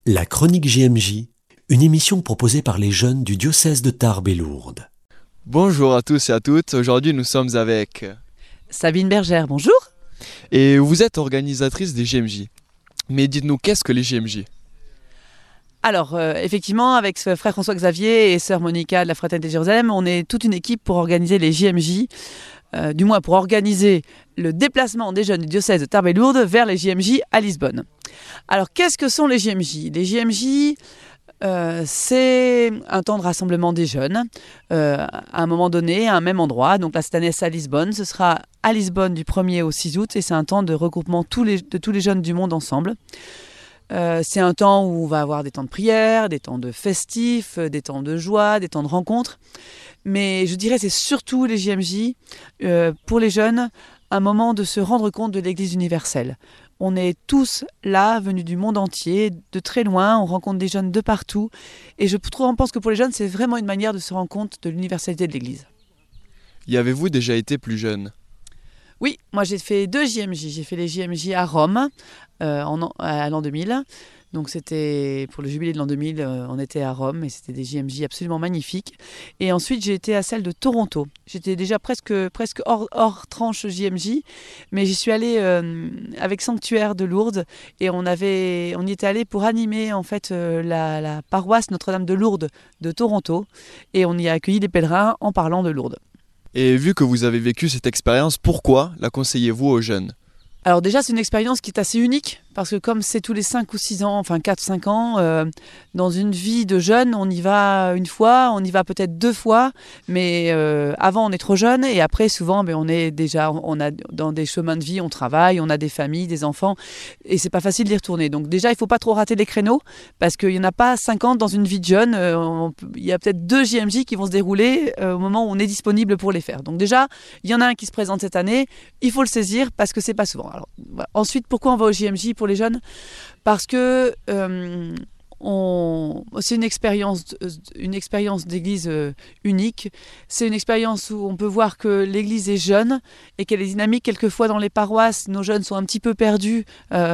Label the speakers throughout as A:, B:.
A: La chronique JMJ, une émission proposée par les jeunes du diocèse de Tarbes et Lourdes.
B: Bonjour à tous et à toutes, aujourd'hui nous sommes avec...
C: Sabine Bergère, bonjour.
B: Et vous êtes organisatrice des JMJ. Mais dites-nous, qu'est-ce que les JMJ?
C: Alors, effectivement, avec frère François-Xavier et sœur Monica de la Fraternité de Jérusalem, on est toute une équipe pour organiser les JMJ, du moins pour organiser le déplacement des jeunes du diocèse de Tarbes et Lourdes vers les JMJ à Lisbonne. Alors, qu'est-ce que sont les JMJ? Les JMJ, c'est un temps de rassemblement des jeunes à un moment donné, à un même endroit. Donc là, cette année, c'est à Lisbonne. Ce sera à Lisbonne du 1er au 6 août et c'est un temps de regroupement de tous les jeunes du monde ensemble. C'est un temps où on va avoir des temps de prière, des temps de festifs, des temps de joie, des temps de rencontres. Mais je dirais c'est surtout les JMJ, pour les jeunes, un moment de se rendre compte de l'Église universelle. On est tous là, venus du monde entier, de très loin, on rencontre des jeunes de partout. Et je pense que pour les jeunes, c'est vraiment une manière de se rendre compte de l'universalité de l'Église.
B: Y avez-vous déjà été plus jeune?
C: Oui, moi j'ai fait 2 JMJ. J'ai fait les JMJ à Rome à l'an 2000. Donc c'était pour le jubilé de l'an 2000, on était à Rome et c'était des JMJ absolument magnifiques. Et ensuite j'ai été à celle de Toronto. J'étais déjà presque hors tranche JMJ, mais j'y suis allée avec Sanctuaire de Lourdes et on y était allé pour animer en fait la paroisse Notre-Dame de Lourdes de Toronto et on y a accueilli les pèlerins en parlant de Lourdes.
B: Et vu que vous avez vécu cette expérience, pourquoi la conseillez-vous aux jeunes?
C: Alors déjà, c'est une expérience qui est assez unique, parce que comme c'est tous les 5 ou 6 ans, enfin 4-5 ans, dans une vie de jeune, on y va une fois, on y va peut-être 2 fois, mais avant on est trop jeune, et après souvent on a dans des chemins de vie, on travaille, on a des familles, des enfants, et c'est pas facile d'y retourner. Donc déjà, il faut pas trop rater les créneaux, parce qu'il n'y en a pas 50 dans une vie de jeune, il y a peut-être 2 JMJ qui vont se dérouler au moment où on est disponible pour les faire. Donc déjà, il y en a un qui se présente cette année, il faut le saisir, parce que c'est pas souvent. Alors, voilà. Ensuite, pourquoi on va au JMJ pour les jeunes? Parce que c'est une expérience d'église unique. C'est une expérience où on peut voir que l'église est jeune et qu'elle est dynamique. Quelquefois dans les paroisses, nos jeunes sont un petit peu perdus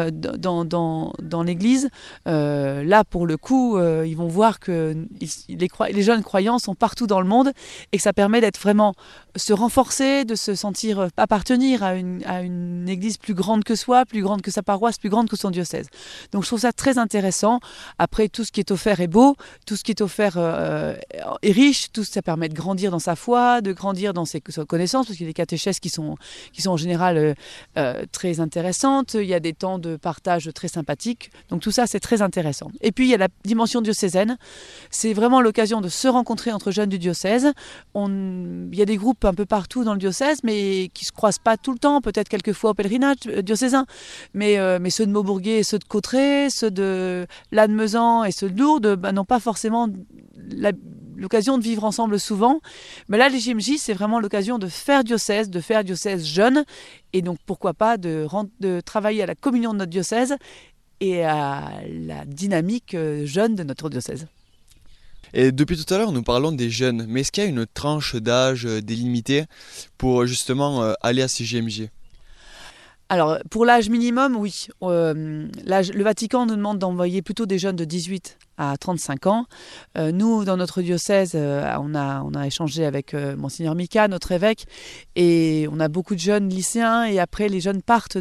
C: dans l'église. Là, pour le coup, ils vont voir que les jeunes croyants sont partout dans le monde et que ça permet d'être vraiment se renforcer, de se sentir appartenir à une église plus grande que soi, plus grande que sa paroisse, plus grande que son diocèse. Donc je trouve ça très intéressant. Après, tout ce qui est offert est beau, tout ce qui est offert est riche, tout ça permet de grandir dans sa foi, de grandir dans ses connaissances, parce qu'il y a des catéchèses qui sont en général très intéressantes, il y a des temps de partage très sympathiques, donc tout ça c'est très intéressant. Et puis il y a la dimension diocésaine, c'est vraiment l'occasion de se rencontrer entre jeunes du diocèse. Il y a des groupes un peu partout dans le diocèse, mais qui ne se croisent pas tout le temps, peut-être quelques fois au pèlerinage diocésain, mais ceux de Maubourguet et ceux de Cauterets, ceux de Lannemezan et ceux de Lourdes n'ont pas forcément l'occasion de vivre ensemble souvent. Mais là, les JMJ, c'est vraiment l'occasion de faire diocèse jeune, et donc pourquoi pas de travailler à la communion de notre diocèse et à la dynamique jeune de notre diocèse.
B: Et depuis tout à l'heure, nous parlons des jeunes, mais est-ce qu'il y a une tranche d'âge délimitée pour justement aller à ces JMJ?
C: Alors, pour l'âge minimum, oui. Le Vatican nous demande d'envoyer plutôt des jeunes de 18 à 35 ans. Nous, dans notre diocèse, on a échangé avec Monseigneur Mika, notre évêque, et on a beaucoup de jeunes lycéens, et après, les jeunes partent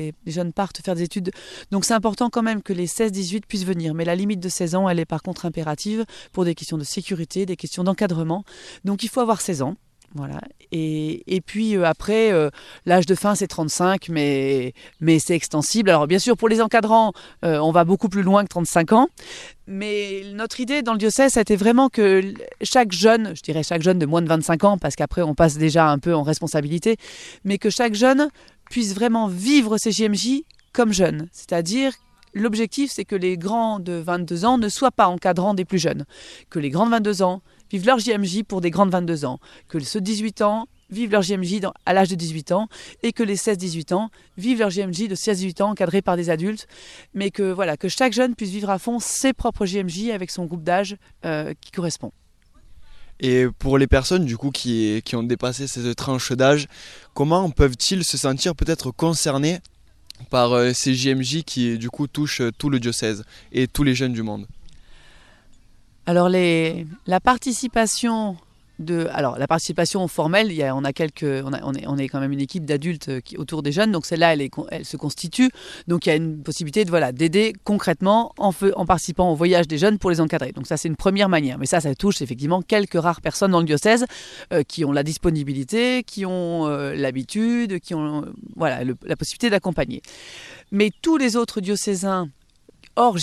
C: faire des études. Donc, c'est important quand même que les 16-18 puissent venir. Mais la limite de 16 ans, elle est par contre impérative pour des questions de sécurité, des questions d'encadrement. Donc, il faut avoir 16 ans. Voilà. Et puis après, l'âge de fin c'est 35, mais c'est extensible. Alors bien sûr, pour les encadrants, on va beaucoup plus loin que 35 ans. Mais notre idée dans le diocèse, ça a été vraiment que chaque jeune, je dirais chaque jeune de moins de 25 ans, parce qu'après on passe déjà un peu en responsabilité, mais que chaque jeune puisse vraiment vivre ces JMJ comme jeune. C'est-à-dire, l'objectif c'est que les grands de 22 ans ne soient pas encadrants des plus jeunes. Que les grands de 22 ans vivent leur JMJ pour des grands de 22 ans, que ceux de 18 ans vivent leur JMJ à l'âge de 18 ans et que les 16-18 ans vivent leur JMJ de 16-18 ans encadrés par des adultes, mais que chaque jeune puisse vivre à fond ses propres JMJ avec son groupe d'âge qui correspond.
B: Et pour les personnes du coup qui ont dépassé cette tranche d'âge, comment peuvent-ils se sentir peut-être concernés par ces JMJ qui du coup touchent tout le diocèse et tous les jeunes du monde?
C: Alors la participation la participation formelle, on est quand même une équipe d'adultes autour des jeunes, donc celle-là, elle se constitue. Donc il y a une possibilité d'aider concrètement en participant au voyage des jeunes pour les encadrer. Donc ça, c'est une première manière. Mais ça touche effectivement quelques rares personnes dans le diocèse qui ont la disponibilité, qui ont l'habitude, qui ont la possibilité d'accompagner. Mais tous les autres diocésains hors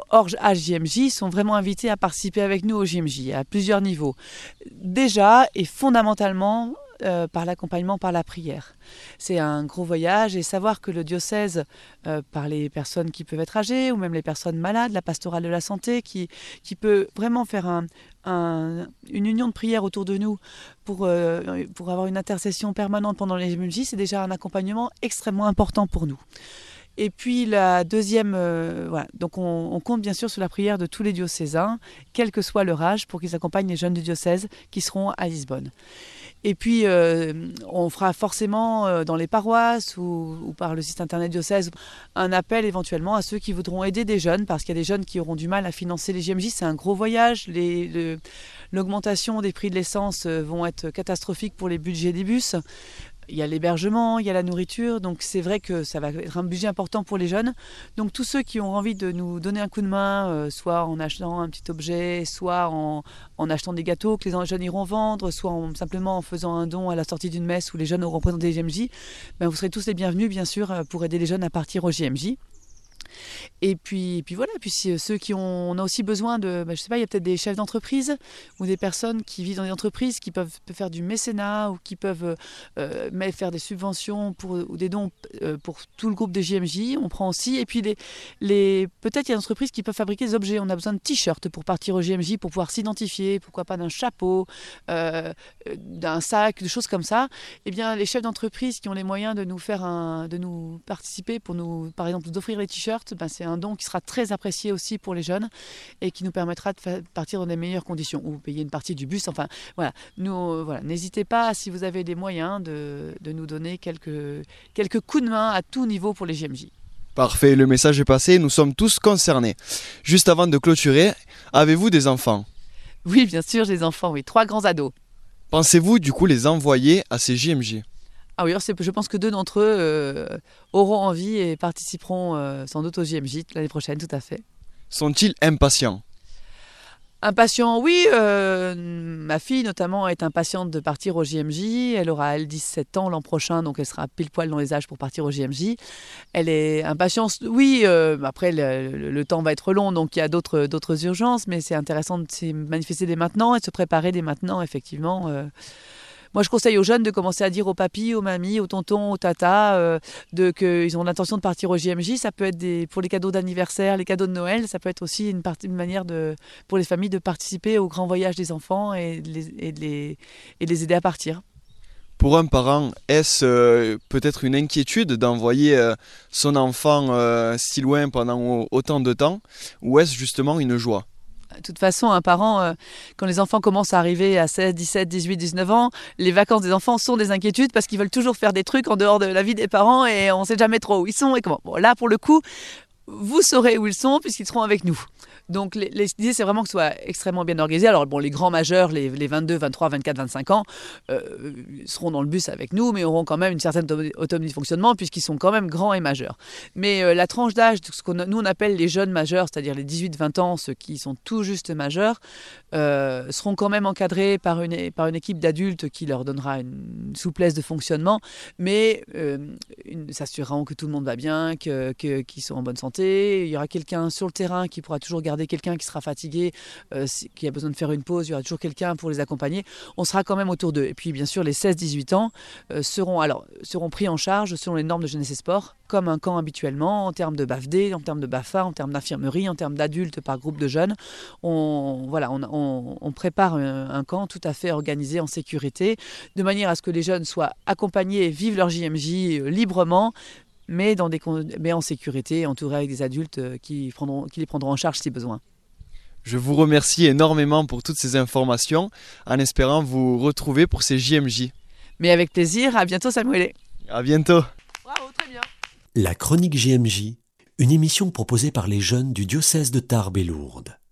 C: JMJ sont vraiment invités à participer avec nous au JMJ à plusieurs niveaux. Déjà et fondamentalement par l'accompagnement, par la prière. C'est un gros voyage et savoir que le diocèse, par les personnes qui peuvent être âgées ou même les personnes malades, la pastorale de la santé qui peut vraiment faire une union de prière autour de nous pour avoir une intercession permanente pendant les JMJ, c'est déjà un accompagnement extrêmement important pour nous. Et puis la deuxième, donc on compte bien sûr sur la prière de tous les diocésains, quel que soit leur âge, pour qu'ils accompagnent les jeunes du diocèse qui seront à Lisbonne. Et puis on fera forcément dans les paroisses ou par le site internet diocèse un appel éventuellement à ceux qui voudront aider des jeunes, parce qu'il y a des jeunes qui auront du mal à financer les JMJ, c'est un gros voyage, l'augmentation des prix de l'essence vont être catastrophiques pour les budgets des bus. Il y a l'hébergement, il y a la nourriture, donc c'est vrai que ça va être un budget important pour les jeunes. Donc tous ceux qui ont envie de nous donner un coup de main, soit en achetant un petit objet, soit en achetant des gâteaux que les jeunes iront vendre, soit simplement en faisant un don à la sortie d'une messe où les jeunes auront présenté les JMJ, vous serez tous les bienvenus bien sûr pour aider les jeunes à partir au JMJ. Et puis voilà, puis ceux on a aussi besoin de, je sais pas, il y a peut-être des chefs d'entreprise ou des personnes qui vivent dans des entreprises qui peuvent faire du mécénat ou qui peuvent faire des subventions ou des dons pour tout le groupe des JMJ. On prend aussi. Et puis peut-être il y a des entreprises qui peuvent fabriquer des objets. On a besoin de t-shirts pour partir au JMJ, pour pouvoir s'identifier, pourquoi pas d'un chapeau, d'un sac, de choses comme ça. Eh bien, les chefs d'entreprise qui ont les moyens de nous participer pour nous, par exemple, d'offrir les t-shirts, c'est un don qui sera très apprécié aussi pour les jeunes et qui nous permettra de partir dans des meilleures conditions ou payer une partie du bus. Enfin, voilà. N'hésitez pas, si vous avez des moyens, de nous donner quelques coups de main à tout niveau pour les JMJ.
B: Parfait, le message est passé, nous sommes tous concernés. Juste avant de clôturer, avez-vous des enfants?
C: Oui, bien sûr, j'ai des enfants, oui, 3 grands ados.
B: Pensez-vous du coup les envoyer à ces JMJ?
C: Ah oui, alors je pense que 2 d'entre eux auront envie et participeront sans doute au JMJ l'année prochaine, tout à fait.
B: Sont-ils impatients?
C: Impatient, oui. Ma fille notamment est impatiente de partir au JMJ. Elle aura 17 ans l'an prochain, donc elle sera pile poil dans les âges pour partir au JMJ. Elle est impatiente, oui. Après, le temps va être long, donc il y a d'autres urgences, mais c'est intéressant de se manifester dès maintenant et de se préparer dès maintenant, effectivement. Moi, je conseille aux jeunes de commencer à dire aux papis, aux mamies, aux tontons, aux tatas qu'ils ont l'intention de partir au JMJ. Ça peut être pour les cadeaux d'anniversaire, les cadeaux de Noël. Ça peut être aussi une manière pour les familles de participer au grand voyage des enfants et de les aider à partir.
B: Pour un parent, est-ce peut-être une inquiétude d'envoyer son enfant si loin pendant autant de temps, ou est-ce justement une joie?
C: De toute façon, un parent, quand les enfants commencent à arriver à 16, 17, 18, 19 ans, les vacances des enfants sont des inquiétudes parce qu'ils veulent toujours faire des trucs en dehors de la vie des parents et on ne sait jamais trop où ils sont et comment. Bon, là, pour le coup, vous saurez où ils sont puisqu'ils seront avec nous. Donc l'idée, c'est vraiment que ce soit extrêmement bien organisé. Alors bon, les grands majeurs, les 22, 23, 24, 25 ans, seront dans le bus avec nous, mais auront quand même une certaine autonomie de fonctionnement puisqu'ils sont quand même grands et majeurs. Mais la tranche d'âge, ce nous on appelle les jeunes majeurs, c'est-à-dire les 18-20 ans, ceux qui sont tout juste majeurs, seront quand même encadrés par une équipe d'adultes qui leur donnera une souplesse de fonctionnement, mais s'assureront que tout le monde va bien, qu'ils sont en bonne santé. Il y aura quelqu'un sur le terrain qui pourra toujours garder quelqu'un qui sera fatigué, qui a besoin de faire une pause, il y aura toujours quelqu'un pour les accompagner. On sera quand même autour d'eux. Et puis bien sûr, les 16-18 ans seront pris en charge selon les normes de jeunesse et sport, comme un camp habituellement, en termes de BAFD, en termes de BAFA, en termes d'infirmerie, en termes d'adultes par groupe de jeunes. On prépare un camp tout à fait organisé en sécurité, de manière à ce que les jeunes soient accompagnés et vivent leur JMJ librement, mais en sécurité, entourés avec des adultes qui les prendront en charge si besoin.
B: Je vous remercie énormément pour toutes ces informations, en espérant vous retrouver pour ces JMJ.
C: Mais avec plaisir, à bientôt Samuel.
B: À bientôt.
C: Bravo, très bien.
A: La chronique JMJ, une émission proposée par les jeunes du diocèse de Tarbes et Lourdes.